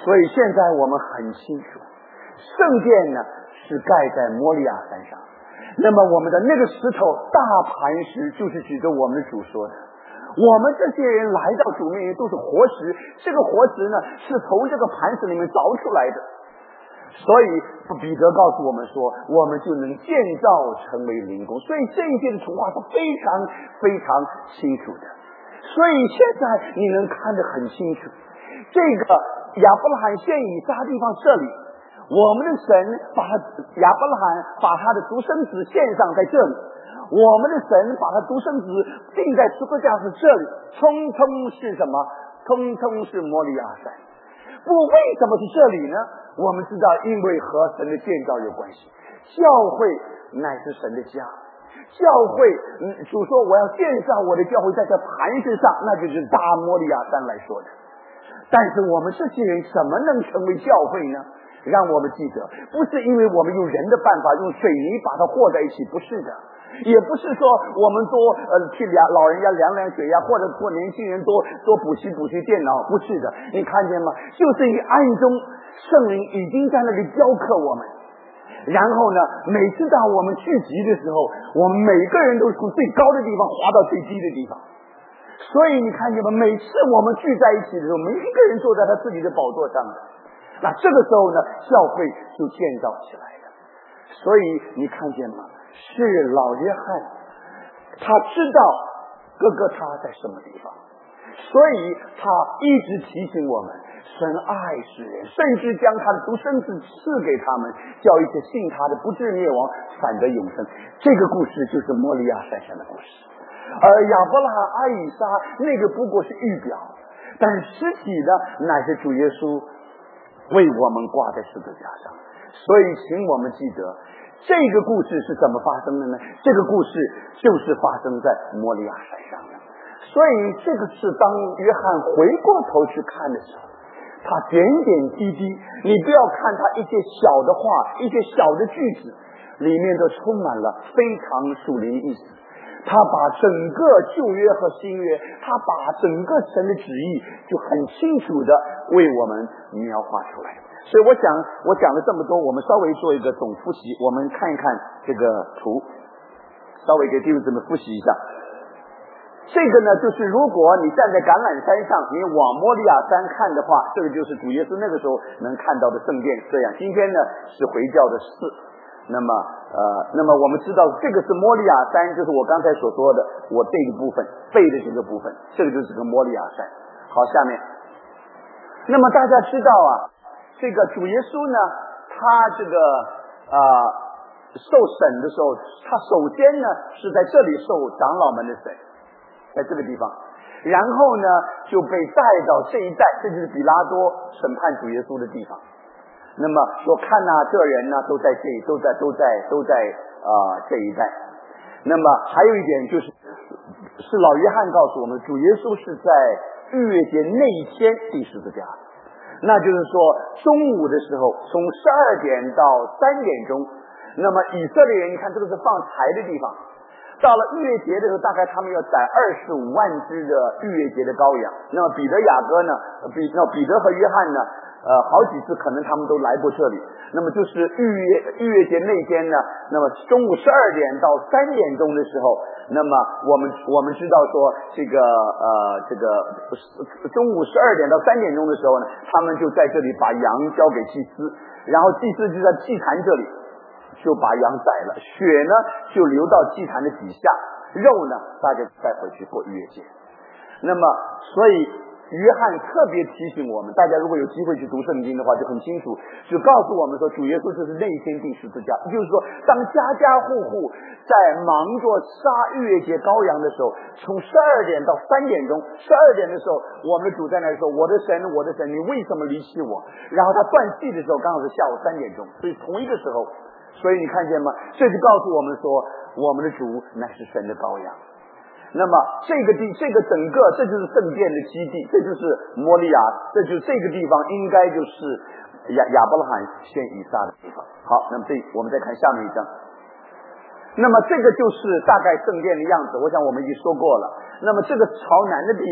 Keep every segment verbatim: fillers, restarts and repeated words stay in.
所以现在我们很清楚，圣殿呢是盖在摩利亚山上，那么我们的那个石头大磐石就是指着我们的主说的，我们这些人来到主面前都是活石，这个活石呢是从这个磐石里面凿出来的。所以彼得告诉我们说，我们就能建造成为灵宫。所以这一些的图画是非常非常清楚的，所以现在你能看得很清楚，这个亚伯拉罕献以撒地方这里，我们的神把亚伯拉罕把他的独生子献上在这里，我们的神把他独生子钉在十字架是这里，通通是什么？通通是摩利亚山。不，为什么是这里呢？我们知道，因为和神的建造有关系。教会乃是神的家，教会，嗯，主说我要建造我的教会在这磐石上，那就是大摩利亚山来说的。但是我们这些人怎么能成为教会呢？让我们记得，不是因为我们用人的办法用水泥把它和在一起，不是的，也不是说我们多呃去量老人家量量血压，或者做年轻人多多补习补习电脑，不是的。你看见吗？就是因为暗中圣灵已经在那里教课我们，然后呢，每次当我们聚集的时候，我们每个人都从最高的地方滑到最低的地方。所以你看见吗？每次我们聚在一起的时候，每一个人坐在他自己的宝座上的，那这个时候呢，教会就建造起来了。所以你看见吗？是老约翰，他知道哥哥他在什么地方，所以他一直提醒我们，神爱世人，甚至将他的独生子赐给他们，叫一切信他的不至灭亡，反得永生。这个故事就是摩利亚山上的故事。而亚伯拉罕、阿以撒那个不过是预表，但是实体的乃是主耶稣为我们挂在十字架上。所以请我们记得，这个故事是怎么发生的呢？这个故事就是发生在摩利亚山上的。所以这个是当约翰回过头去看的时候，他点点滴滴，你不要看他一些小的话，一些小的句子，里面都充满了非常属灵意思。他把整个旧约和新约，他把整个神的旨意就很清楚的为我们描画出来。所以我想我讲了这么多，我们稍微做一个总复习，我们看一看这个图，稍微给弟兄姊妹复习一下。这个呢，就是如果你站在橄榄山上，你往摩利亚山看的话，这个就是主耶稣那个时候能看到的圣殿。这样，今天呢是回教的寺。那么呃，那么我们知道这个是摩利亚山，就是我刚才所说的我这个部分背的这个部分，这个就是个摩利亚山。好，下面，那么大家知道啊，这个主耶稣呢，他这个啊、呃、受审的时候，他首先呢是在这里受长老们的审，在这个地方，然后呢就被带到这一带，这就是比拉多审判主耶稣的地方。那么说看呐、啊，这人呢都在这里，都在都在都在啊、呃、这一带。那么还有一点就是，是老约翰告诉我们，主耶稣是在逾越节那一天钉十字架，那就是说中午的时候，从十二点到三点钟，那么以色列人，你看这个是放柴的地方，到了逾越节的时候，大概他们要宰二十五万只的逾越节的羔羊。那么彼得、雅各呢，彼那彼得和约翰呢？呃，好几次可能他们都来过这里。那么就是逾越逾越节那天呢，那么中午十二点到三点钟的时候，那么我们我们知道说这个呃这个中午十二点到三点钟的时候呢，他们就在这里把羊交给祭司，然后祭司就在祭坛这里就把羊宰了，血呢就流到祭坛的底下，肉呢大家带回去过逾越节。那么所以约翰特别提醒我们，大家如果有机会去读圣经的话就很清楚，就告诉我们说主耶稣就是那一天钉十字架，就是说当家家户户在忙着杀逾越节羔羊的时候，从十二点到三点钟，十二点的时候我们的主在那里说，我的神我的神你为什么离弃我，然后他断气的时候刚好是下午三点钟，所以同一个时候，所以你看见吗？这就告诉我们说我们的主乃是神的羔羊。那么这个地这个整个这就是圣殿的基地，这就是摩利亚，这就是这个地方应该就是亚亚伯拉罕献以撒的地方。好，那么这我们再看下面一章。那么这个就是大概圣殿的样子，我想我们已经说过了。那么这个朝南的地方，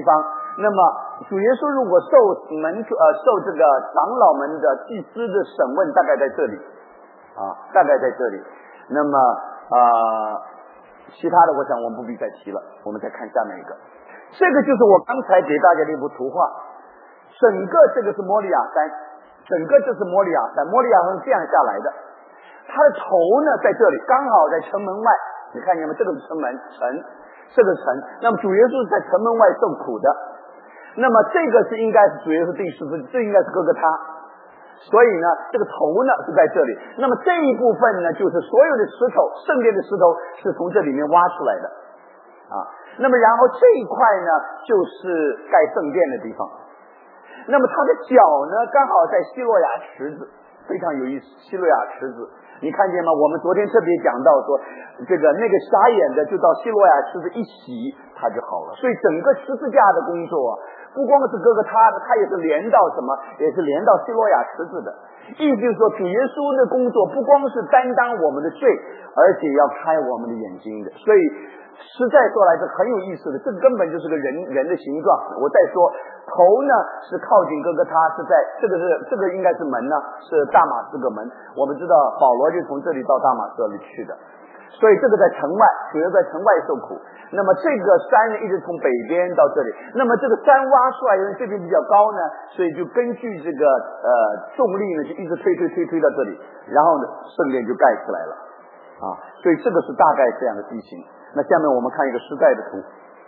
那么主耶稣如果受门呃受这个长老们的祭司的审问，大概在这里啊，大概在这里。那么啊、呃，其他的我想我们不必再提了，我们再看下面一个。这个就是我刚才给大家的一幅图画，整个这个是摩利亚山，整个这是摩利亚山，摩利亚山是这样下来的，它的头呢在这里，刚好在城门外，你看见吗？这个是城门城。这个城，那么主耶稣是在城门外受苦的，那么这个是应该是主耶稣定十字，这应该是哥哥他，所以呢，这个头呢是在这里，那么这一部分呢，就是所有的石头，圣殿的石头是从这里面挖出来的啊。那么然后这一块呢，就是盖圣殿的地方，那么它的脚呢，刚好在希洛亚池子，非常有意思，希洛亚池子。你看见吗？我们昨天特别讲到说，这个那个瞎眼的就到希洛亚池子一洗，他就好了。所以整个十字架的工作啊，不光是哥哥他的，他也是连到什么，也是连到希洛亚池子的。意思就是说，主耶稣的工作不光是担当我们的罪，而且要开我们的眼睛的。所以实在说来是很有意思的，这个根本就是个人人的形状。我再说，头呢是靠近哥哥他，是在这个是这个应该是门呢，是大马士革门。我们知道保罗就从这里到大马士革里去的，所以这个在城外，主要在城外受苦。那么这个山呢一直从北边到这里，那么这个山挖出来，因为这边比较高呢，所以就根据这个呃重力呢，就一直推推推推到这里，然后呢圣殿就盖起来了啊。所以这个是大概这样的地形。那下面我们看一个实在的图。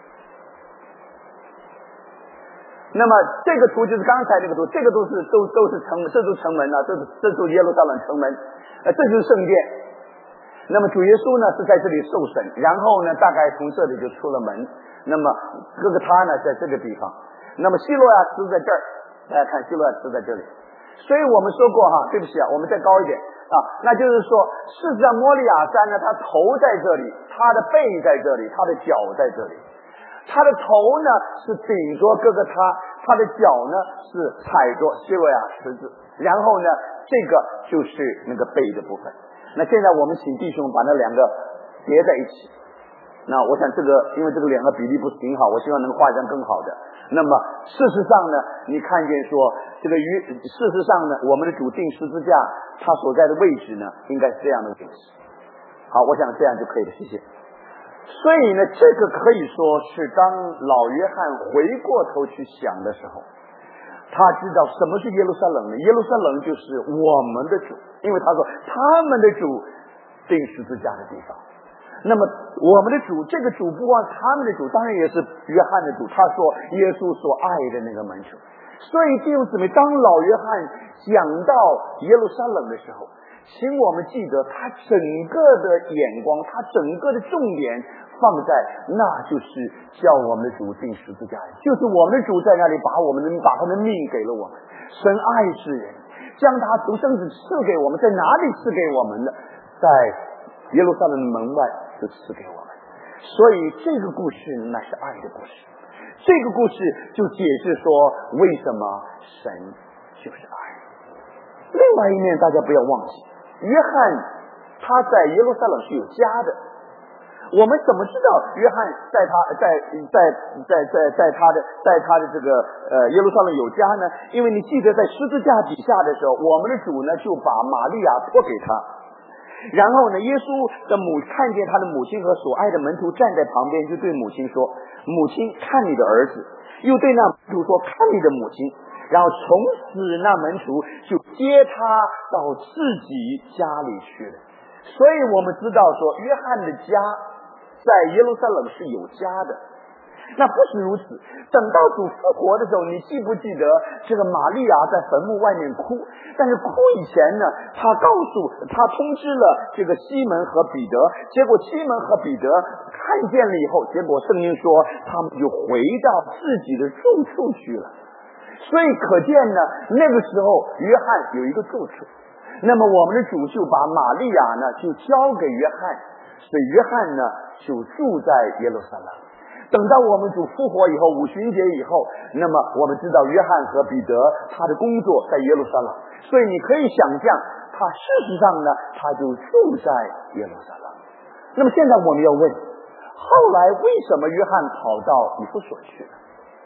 那么这个图就是刚才那个图，这个都是都都是城，这都是城门啊，这是这是耶路撒冷城门，呃，这就是圣殿。那么主耶稣呢是在这里受审，然后呢大概从这里就出了门。那么哥哥他呢在这个地方，那么希洛亚池在这儿，大家看希洛亚池在这里。所以我们说过哈，对不起啊，我们再高一点啊，那就是说，事实上摩利亚山呢，它头在这里，它的背在这里，它的脚在这里。他的头呢是顶着哥哥他，他的脚呢是踩着希洛亚池子，然后呢这个就是那个背的部分。那现在我们请弟兄把那两个叠在一起。那我想这个因为这个两个比例不是挺好，我希望能画一张更好的。那么事实上呢，你看见说这个于事实上呢，我们的主定十字架它所在的位置呢应该是这样的位置。好，我想这样就可以了，谢谢。所以呢，这个可以说是当老约翰回过头去想的时候，他知道什么是耶路撒冷呢？耶路撒冷就是我们的主，因为他说他们的主定十字架的地方。那么我们的主，这个主不光他们的主，当然也是约翰的主，他说耶稣所爱的那个门徒。所以弟兄姊妹，当老约翰讲到耶路撒冷的时候，请我们记得他整个的眼光，他整个的重点放在那就是叫我们的主定十字架，就是我们的主在那里把我们的把他的命给了我们。神爱世人，将他独生子赐给我们，在哪里赐给我们呢？在耶路撒冷的门外就赐给我们。所以这个故事乃是爱的故事，这个故事就解释说为什么神就是爱。另外一面大家不要忘记，约翰他在耶路撒冷是有家的。我们怎么知道约翰在他在在在在在他的在他的这个呃耶路撒冷有家呢？因为你记得在十字架底下的时候，我们的主呢就把玛利亚托给他，然后呢耶稣的母看见他的母亲和所爱的门徒站在旁边，就对母亲说：母亲，看你的儿子。又对那门徒说：看你的母亲。然后从此那门徒就接他到自己家里去了。所以我们知道说约翰的家在耶路撒冷是有家的。那不是如此，等到主复活的时候，你记不记得这个玛利亚在坟墓外面哭？但是哭以前呢，他告诉他通知了这个西门和彼得，结果西门和彼得看见了以后，结果圣经说他们就回到自己的住处去了。所以可见呢，那个时候约翰有一个住处，那么我们的主就把玛利亚呢就交给约翰，所以约翰呢就住在耶路撒冷。等到我们主复活以后，五旬节以后，那么我们知道约翰和彼得他的工作在耶路撒冷，所以你可以想象他事实上呢他就住在耶路撒冷。那么现在我们要问，后来为什么约翰跑到以弗所去了？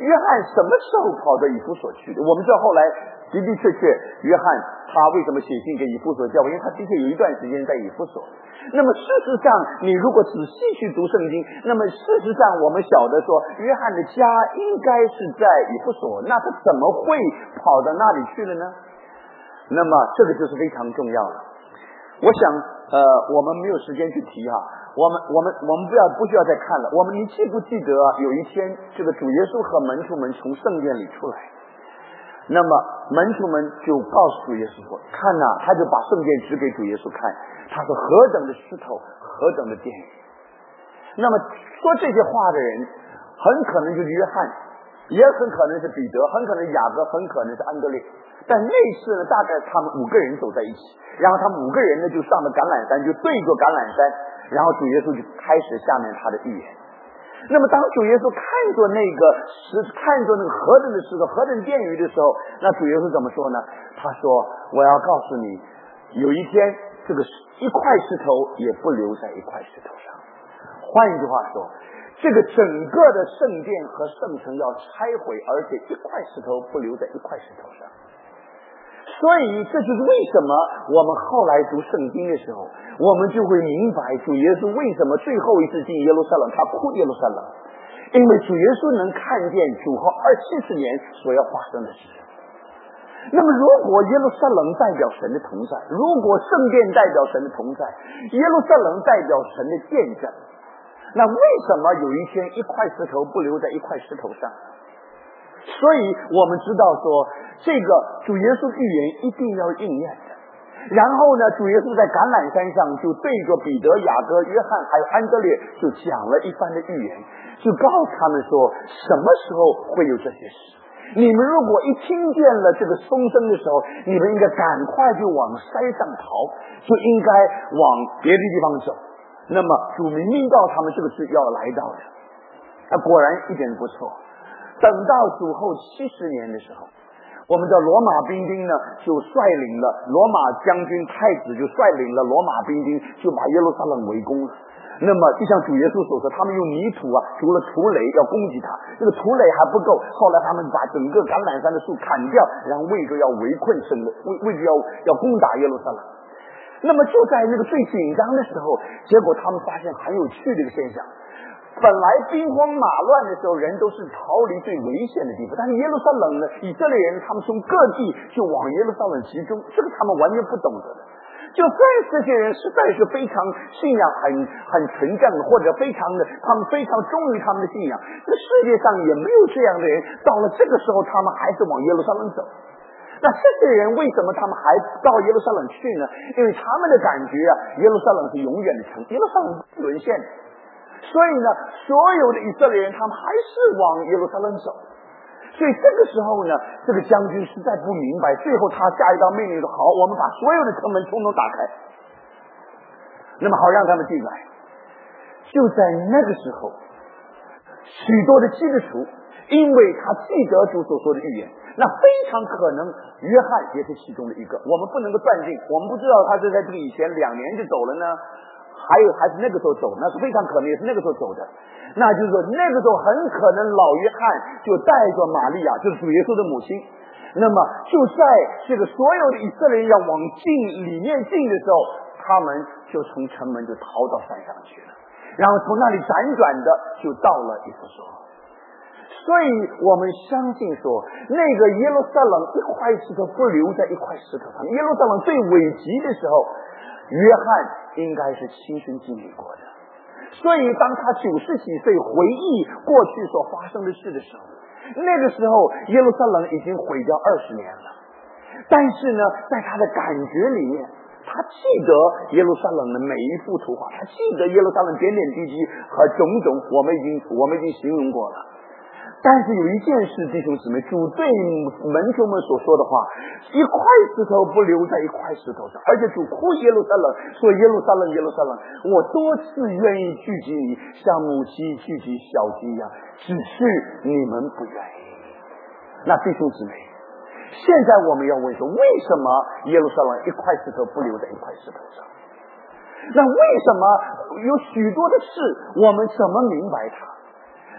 约翰什么时候跑到以弗所去的？我们知道后来的的确确，约翰他为什么写信给以弗所教会？因为他的确有一段时间在以弗所。那么事实上，你如果仔细去读圣经，那么事实上我们晓得说，约翰的家应该是在以弗所，那他怎么会跑到那里去了呢？那么这个就是非常重要了。我想，呃，我们没有时间去提哈，我们我们我们不要不需要再看了。我们你记不记得有一天，这个主耶稣和门徒们从圣殿里出来，那么门徒们就告诉主耶稣说：“看呐、啊！”他就把圣殿指给主耶稣看，他说：“何等的石头，何等的殿宇。”那么说这些话的人，很可能就是约翰，也很可能是彼得，很可能是雅各，很可能是安德烈。但那次呢，大概他们五个人走在一起，然后他们五个人呢就上了橄榄山，就对着橄榄山，然后主耶稣就开始下面他的预言。那么当主耶稣看着那个石，看着那个何等的石头，何等殿宇的时候，那主耶稣怎么说呢？他说：“我要告诉你，有一天这个一块石头也不留在一块石头上。”换一句话说，这个整个的圣殿和圣城要拆毁，而且一块石头不留在一块石头上。所以这就是为什么我们后来读圣经的时候，我们就会明白主耶稣为什么最后一次进耶路撒冷他哭耶路撒冷，因为主耶稣能看见主后二七十年所要发生的事。那么如果耶路撒冷代表神的同在，如果圣殿代表神的同在，耶路撒冷代表神的见证，那为什么有一天一块石头不留在一块石头上？所以我们知道说，这个主耶稣预言一定要应验的。然后呢，主耶稣在橄榄山上就对着彼得、雅各、约翰还有安德烈就讲了一番的预言，就告诉他们说什么时候会有这些事。你们如果一听见了这个风声的时候，你们应该赶快就往山上逃，就应该往别的地方走。那么主明明告他们这个是要来到的，啊，果然一点不错。等到主后七十年的时候，我们的罗马兵丁呢就率领了罗马将军太子就率领了罗马兵丁就把耶路撒冷围攻了。那么就像主耶稣所说，他们用泥土啊除了土垒要攻击他，这个土垒还不够，后来他们把整个橄榄山的树砍掉，然后为着要围困圣的，为为着要要攻打耶路撒冷。那么就在那个最紧张的时候，结果他们发现很有趣的一个现象。本来兵荒马乱的时候，人都是逃离最危险的地方，但是耶路撒冷呢，以色列人他们从各地就往耶路撒冷集中，这个他们完全不懂得的。就算这些人实在是非常信仰很很纯正，或者非常的他们非常忠于他们的信仰，这个世界上也没有这样的人，到了这个时候他们还是往耶路撒冷走。那这些人为什么他们还到耶路撒冷去呢？因为他们的感觉啊，耶路撒冷是永远的城，耶路撒冷不沦陷的。所以呢，所有的以色列人他们还是往耶路撒冷走。所以这个时候呢，这个将军实在不明白，最后他下一道命令说：好，我们把所有的城门统统打开，那么好让他们进来。就在那个时候，许多的基督徒因为他记得主所说的预言，那非常可能约翰也是其中的一个。我们不能够断定，我们不知道他是在这个以前两年就走了呢，还有还是那个时候走，那是非常可能也是那个时候走的。那就是说那个时候很可能老约翰就带着玛利亚，就是主耶稣的母亲，那么就在这个所有的以色列人要往进里面进的时候，他们就从城门就逃到山上去了，然后从那里辗转的就到了以弗所。所以我们相信说，那个耶路撒冷一块石头不留在一块石头上，耶路撒冷最危急的时候，约翰应该是亲身经历过的。所以当他九十几岁回忆过去所发生的事的时候，那个时候耶路撒冷已经毁掉二十年了。但是呢，在他的感觉里面，他记得耶路撒冷的每一幅图画，他记得耶路撒冷点点滴滴和种种，我们已经我们已经形容过了。但是有一件事，弟兄姊妹，主对门徒们所说的话，一块石头不留在一块石头上，而且主哭耶路撒冷，说耶路撒冷，耶路撒冷，我多次愿意聚集你，像母鸡聚集小鸡一样，只是你们不愿意。那弟兄姊妹，现在我们要问说，为什么耶路撒冷一块石头不留在一块石头上？那为什么有许多的事我们怎么明白它？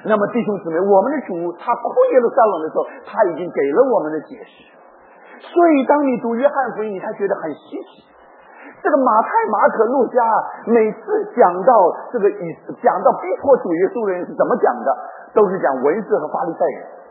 那么弟兄姊妹，我们的主他哭耶路撒冷的时候，他已经给了我们的解释。所以当你读约翰福音，你才觉得很稀奇。这个马太、马可、路加每次讲到这个以讲到逼迫主耶稣的人是怎么讲的，都是讲文士和法利赛人。